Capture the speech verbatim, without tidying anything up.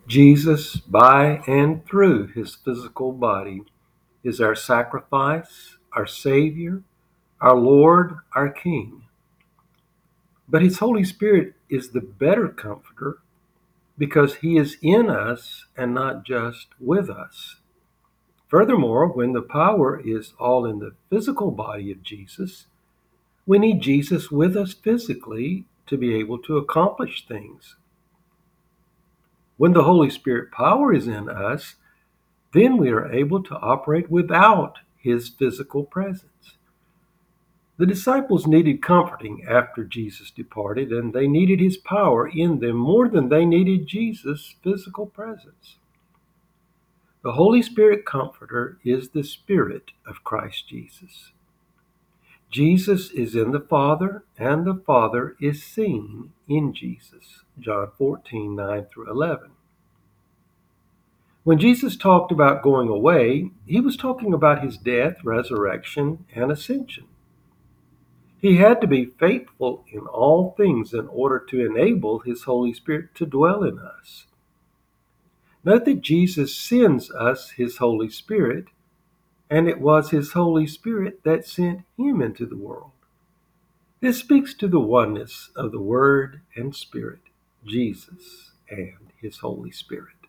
Jesus, by and through his physical body, is our sacrifice, our Savior, our Lord, our King. But his Holy Spirit is the better comforter because he is in us and not just with us. Furthermore, when the power is all in the physical body of Jesus, we need Jesus with us physically to be able to accomplish things. When the Holy Spirit power is in us, then we are able to operate without his physical presence. The disciples needed comforting after Jesus departed, and they needed his power in them more than they needed Jesus' physical presence. The Holy Spirit Comforter is the Spirit of Christ Jesus. Jesus is in the Father, and the Father is seen in Jesus. John fourteen, nine through eleven. When Jesus talked about going away, he was talking about his death, resurrection, and ascension. He had to be faithful in all things in order to enable his Holy Spirit to dwell in us. Note that Jesus sends us his Holy Spirit, and it was his Holy Spirit that sent him into the world. This speaks to the oneness of the Word and Spirit, Jesus and his Holy Spirit.